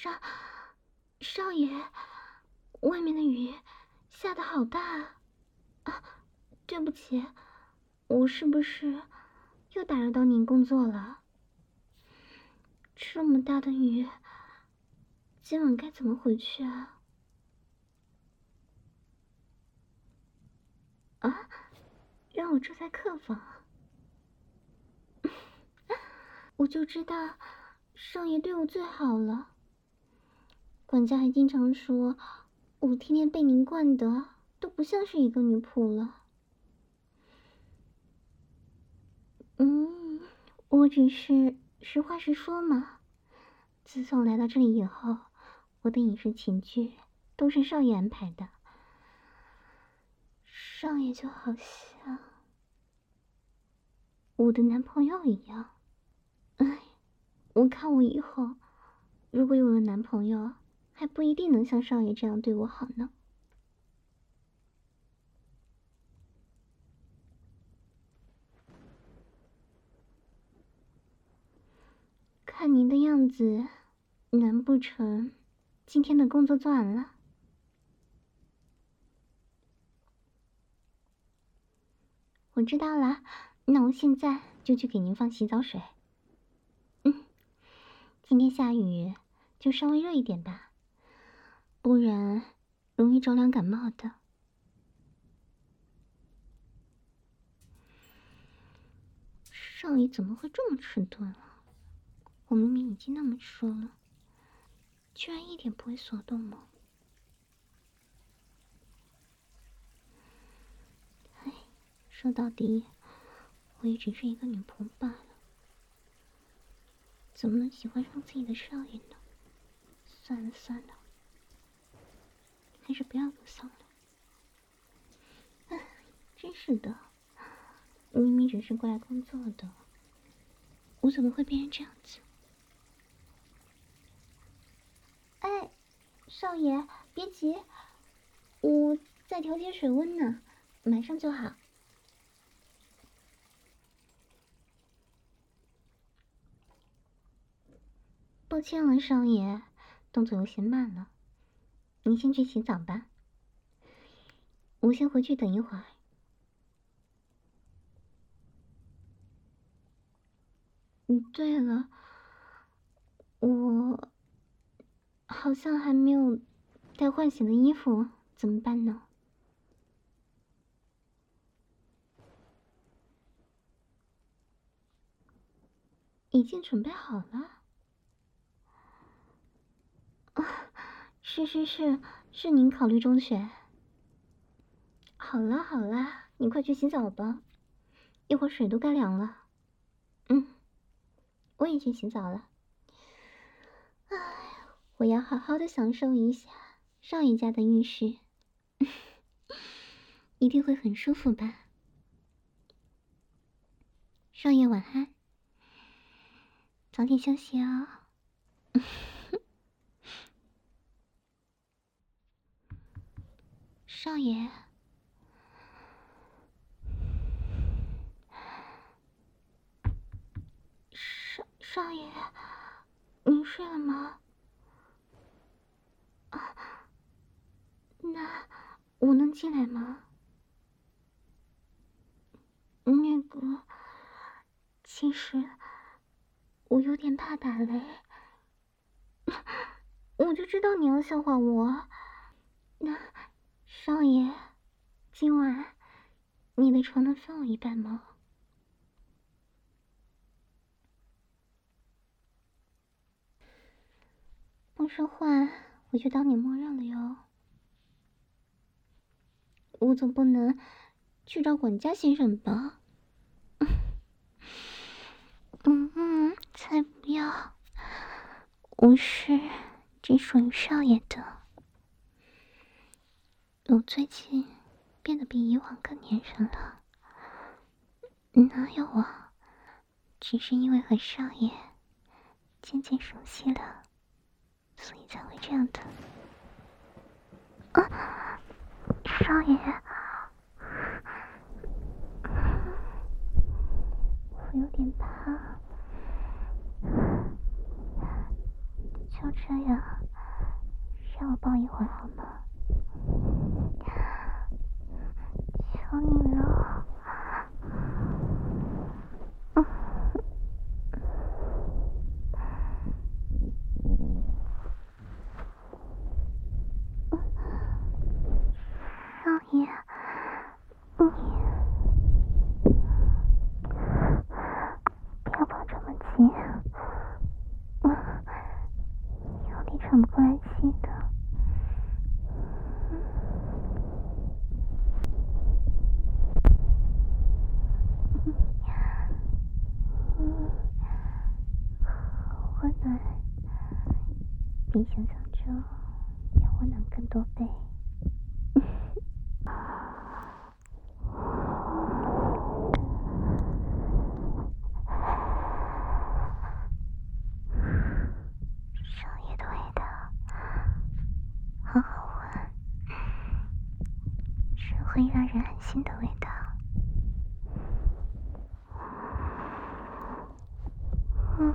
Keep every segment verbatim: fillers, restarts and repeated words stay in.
少少爷，外面的雨下得好大啊！啊，对不起，我是不是又打扰到您工作了？这么大的雨，今晚该怎么回去啊？啊，让我住在客房。我就知道少爷对我最好了，管家还经常说我天天被您惯的都不像是一个女仆了。嗯，我只是实话实说嘛。自从来到这里以后，我的饮食起居都是少爷安排的。少爷就好像我的男朋友一样。哎，我看我以后如果有了男朋友，还不一定能像少爷这样对我好呢。看您的样子，难不成今天的工作做完了？我知道了，那我现在就去给您放洗澡水。嗯，今天下雨，就稍微热一点吧，不然容易着凉感冒的。少爷怎么会这么迟钝啊？我明明已经那么说了，居然一点不为所动吗？唉，说到底，我也只是一个女仆罢了，怎么能喜欢上自己的少爷呢？算了算了，还是不要我算了。唉，真是的，明明只是过来工作的，我怎么会变成这样子？哎，少爷，别急，我在调节水温呢，马上就好。抱歉了，少爷，动作有些慢了，您先去洗澡吧，我先回去等一会儿。嗯，对了，我好像还没有带换洗的衣服，怎么办呢？已经准备好了。啊，是是是，是您考虑周全。好了好了，你快去洗澡吧，一会儿水都该凉了。嗯，我也去洗澡了。唉，我要好好的享受一下少爷家的浴室，一定会很舒服吧。少爷晚安，早点休息哦。少爷，少少爷，您睡了吗？啊，那我能进来吗？那个，其实我有点怕打雷，我就知道你要笑话我。那少爷，今晚你的床能分我一半吗？不说话，我就当你默认了哟。我总不能去找管家先生吧？嗯嗯，才不要！我是只属于少爷的。我最近变得比以往更粘人了。哪有啊？只是因为和少爷渐渐熟悉了，所以才会这样的。啊，少爷，我有点怕，求这样，让我抱一会儿好吗？求你了。少爷，你不要抱这么紧，有点喘不过来气的。嗯，温暖比想象中要温暖更多倍。少爷的味道好好闻，是会让人安心的味道。嗯，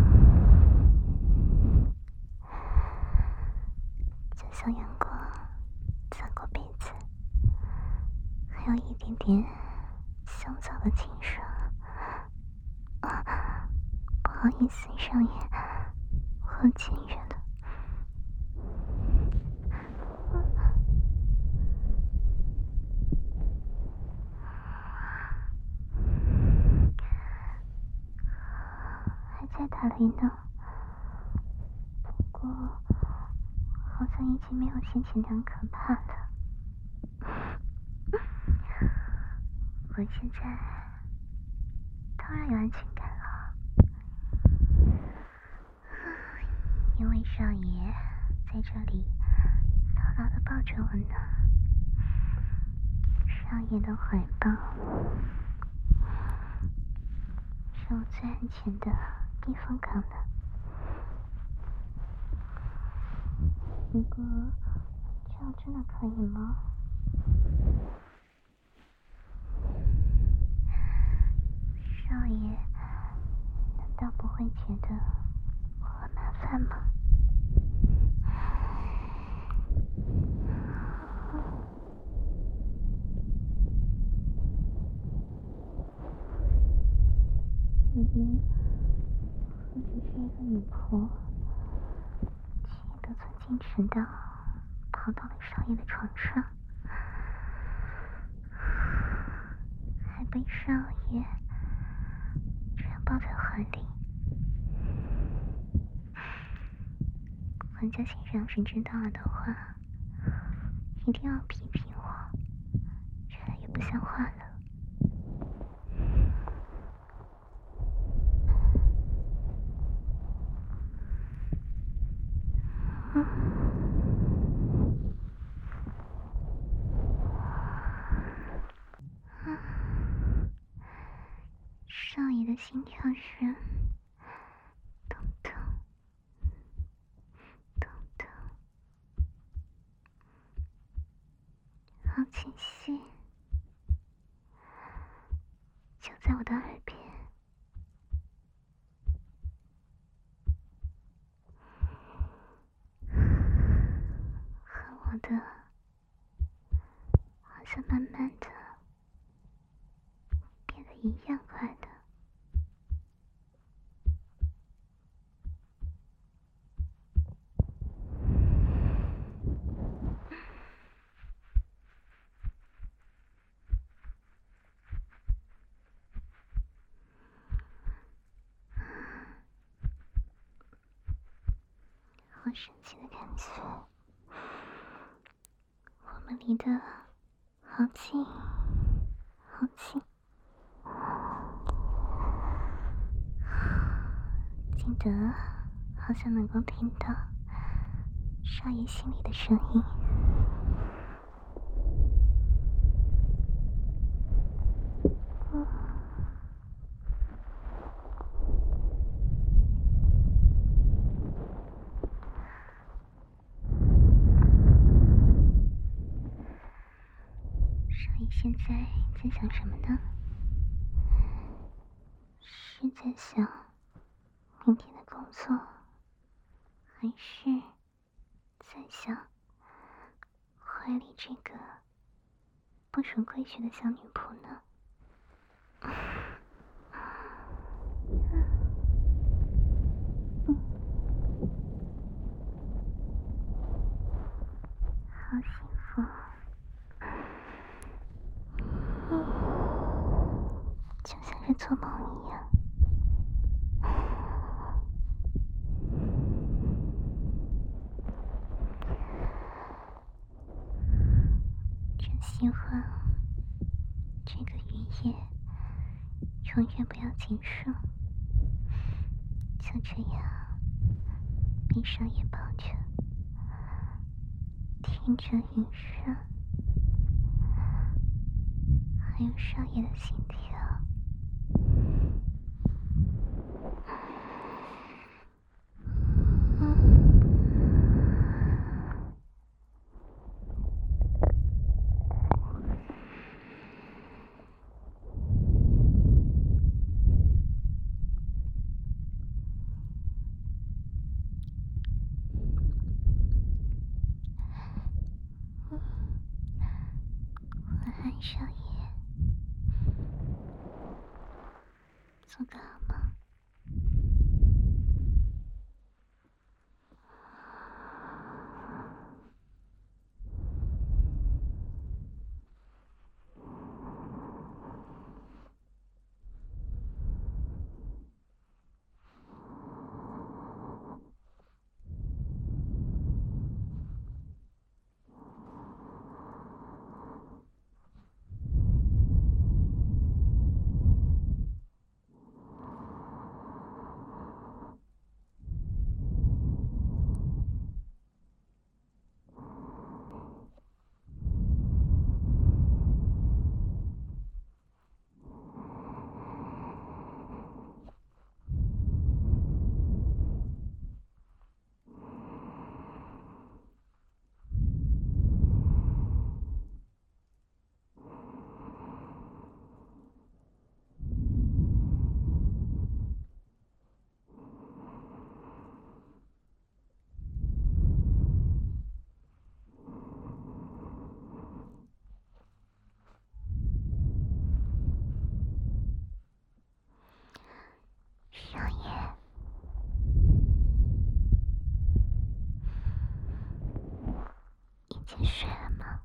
就像阳光擦过被子，还有一点点香草的清爽。啊，不好意思，少爷，我亲热了。还在打雷呢，不过好像已经没有先前那样可怕了。我现在当然有安全感了，因为少爷在这里牢牢地抱着我呢。少爷的怀抱是我最安全的避风港呢。不过这样真的可以吗？少爷难道不会觉得我很麻烦吗？明明我只是一个女仆，却得寸进尺的跑到了少爷的床上，还被少爷这样抱在怀里。管家先生要是知道了的话，一定要批评我，越来越不像话了。嗯，嗯，少爷的心跳声咚咚咚咚，好清晰，就在我的耳边。和我的好像慢慢的变得一样快的。好神奇的感觉，我们离得好近好近，近得好像能够听到少爷心里的声音。嗯，少爷现在在想什么呢？是在想明天的工作， 还是在想怀里这个不守规矩的小女仆呢？好幸福，就像是做梦一样。真希望这个雨夜永远不要结束，就这样闭上眼抱着，听着雨声，还有少爷的心跳。晚安，少爷，做个好梦。少爷，已经睡了吗？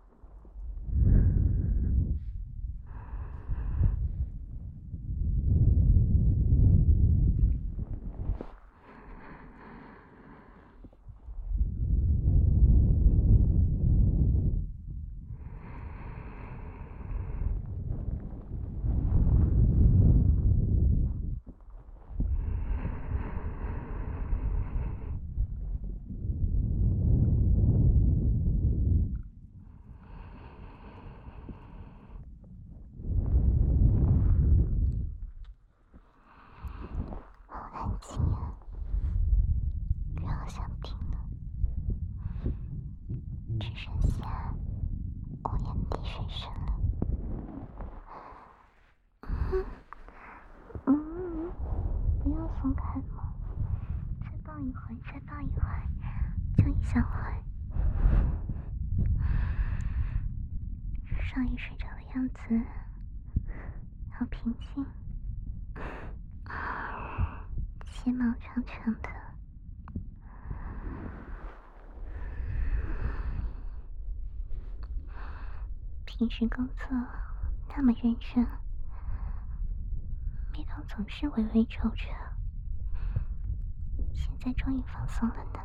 今夜不要想听了，只剩下无言滴水声了。嗯嗯，不要松开嘛，再抱一会，再抱一会，就一小会。少爷睡着的样子好平静。睫毛长长的，平时工作那么认真，眉头总是微微皱着，现在终于放松了呢。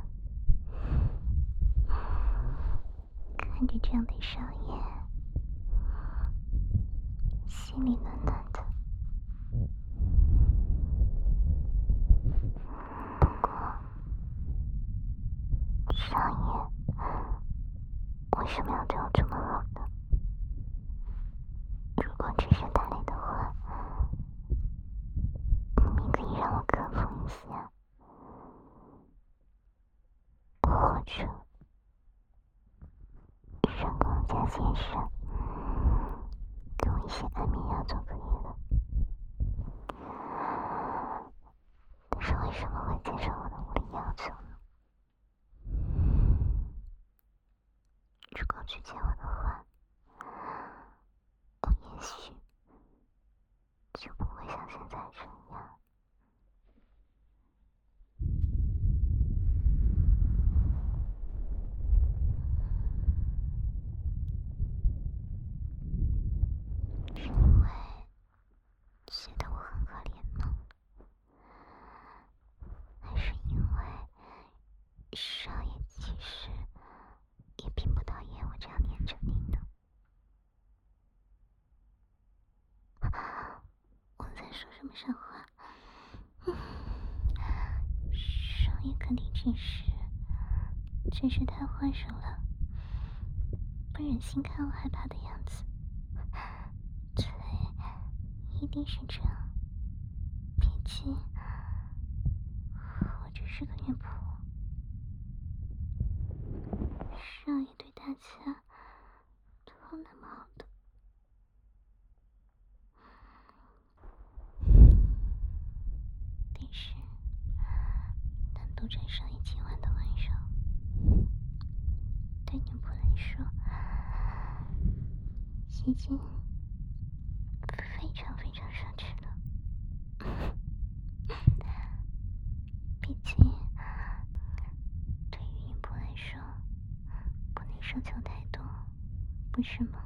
看着这样的少爷，心里暖暖的。少爷，为什么要对我这么好呢？如果只是打雷的话，你可以让我克服一下，或者让光家先生给我一些安眠药就可以了。但是为什么会接受我的无理要求呢？ 后去接我的话，我也许就不会像现在这样。是因为觉得我很可怜吗？还是因为少爷其实也并不讨厌我这样黏着你呢？我在说什么傻话？少爷肯定只是只是太换手了，不忍心看我害怕的样子。对，一定是这样。毕竟我只是个女仆，少爷对大家都那么好的。但是单独站上一今晚的晚上，对女仆来说已经非常非常奢侈了。毕竟对于女仆来说，不能奢求太多，不是吗？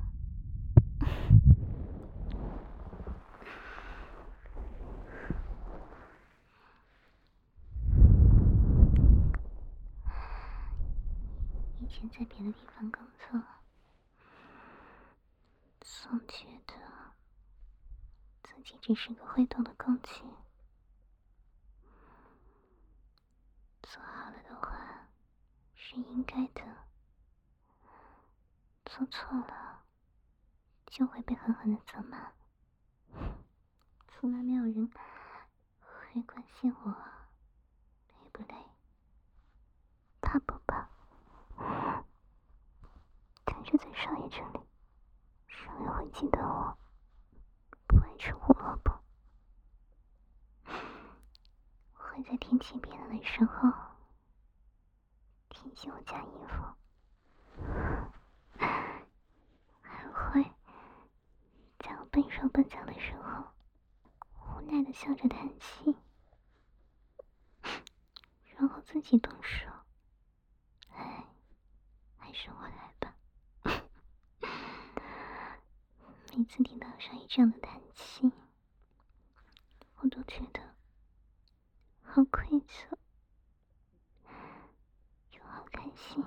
以前在别的地方工作，总觉得自己只是个会动的工具，做好了的话是应该的，做错了就会被狠狠的责骂。从来没有人会关心我累不累，怕不怕。但是在少爷这里，少爷会记得我不爱吃胡萝卜，会在天气变冷的时候提醒我加衣服，还会在我笨手笨脚的时候无奈的笑着叹气，然后自己动手。哎，还是我来吧。每次听到少爷这样的叹气，我都觉得好愧疚，又好开心，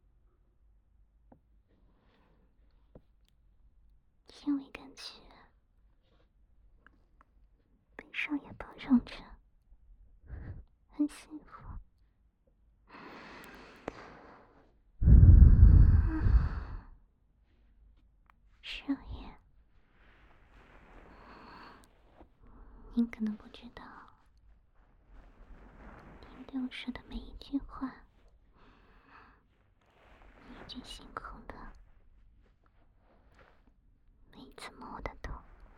因为感觉被少爷包容着，很幸福。少爷，您可能不知道，您对我说的每一句话，每一句辛苦的，每一次摸我的头，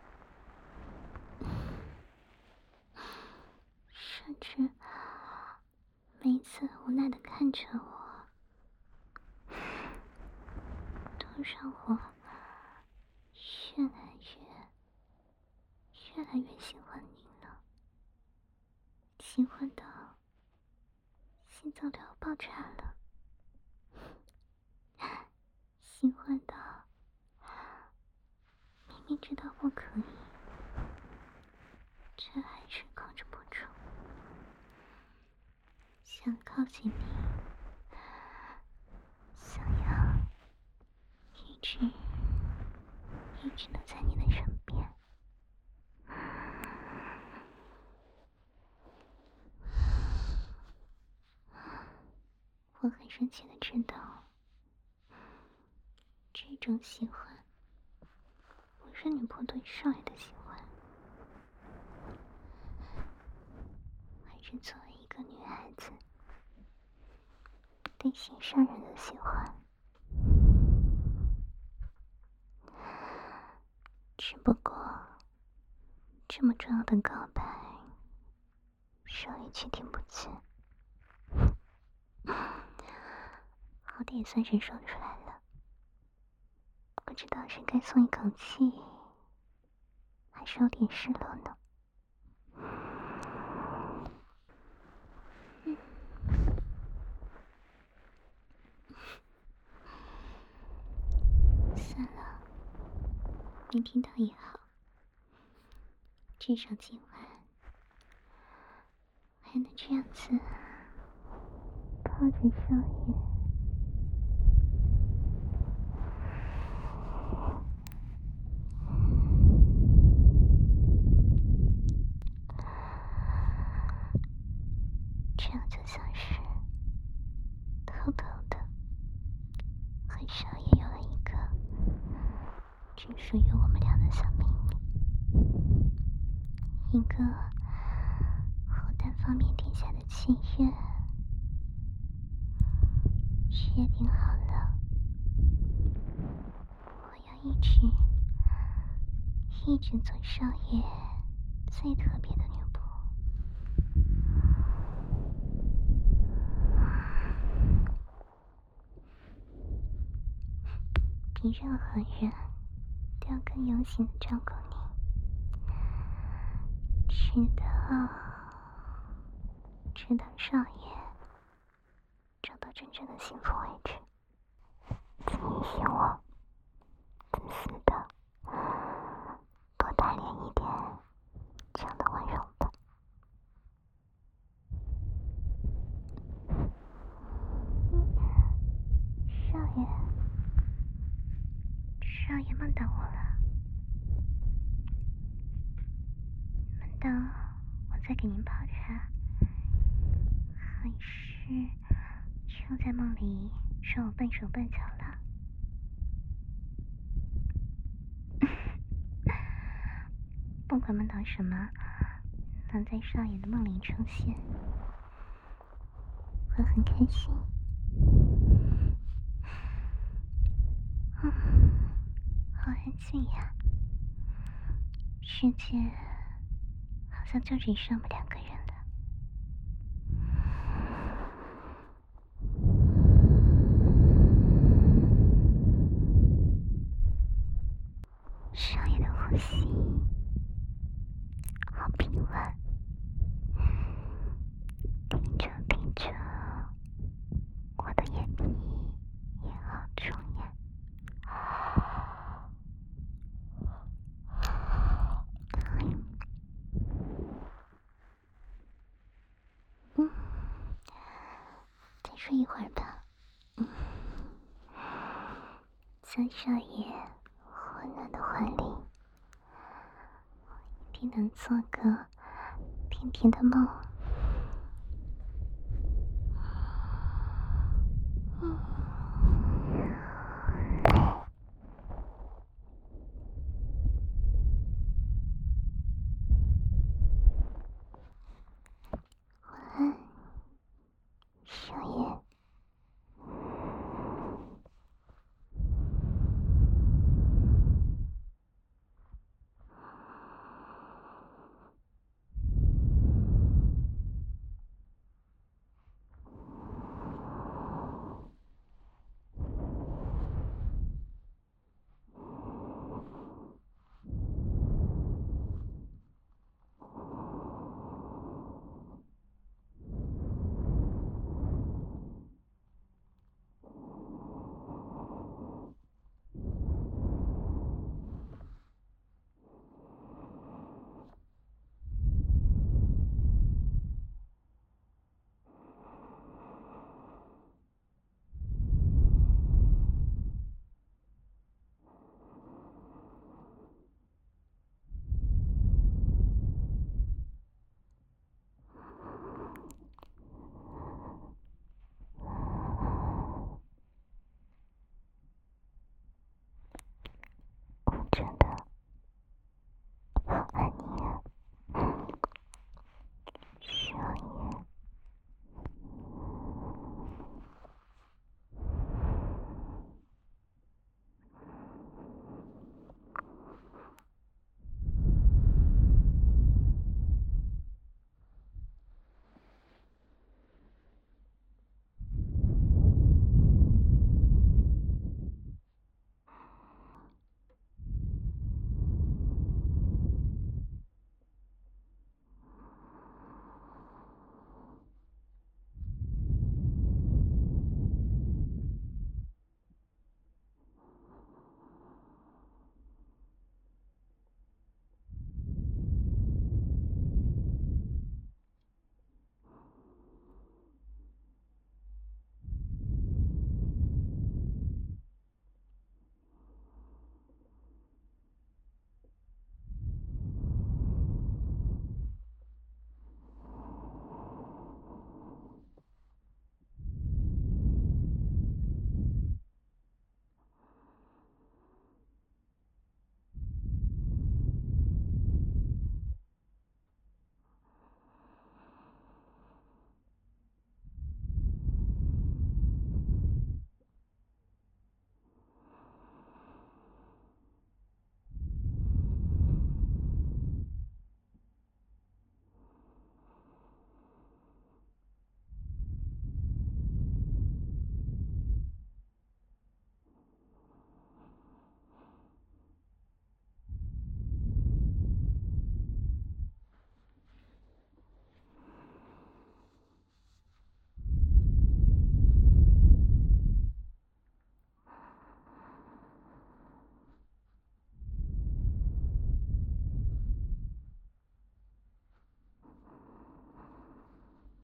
甚至每一次无奈的看着我，都让我越来越越来越喜欢您了，喜欢到心脏都要爆炸了，喜欢到明明知道不可以，却还是控制不住，想靠近你，想要一直一直的在你的身边。我很生气的知道，这种喜欢不是女仆对少爷的喜欢，而是作为一个女孩子对心上人的喜欢。只不过这么重要的告白，少爷却听不见，好歹也算是说出来了。 不知道是该松一口气，还是有点失落呢。嗯，算了，没听到也好，至少今晚还能这样子抱着少爷。这样就像是偷偷的和少爷有了一个只属于我们俩的小秘密，一个后单方面定下的契约。约定好了，我要一直一直做少爷最特别的女仆。比任何人都要更用心的照顾你，直到直到少爷找到真正的幸福为止。请允许我自私的多带点一点这样的温柔吧。少爷，少爷梦到我了，梦到我在给您泡茶，还是就在梦里说我笨手笨脚了？不管梦到什么，能在少爷的梦里出现，我很开心。嗯，好安静呀，世界好像就只剩我们两个人了。少爷的呼吸好平稳，听着听着，我的眼皮也好重呀。嗯，再睡一会儿吧。嗯，在少爷温暖的怀里，我一定能做个甜甜的梦。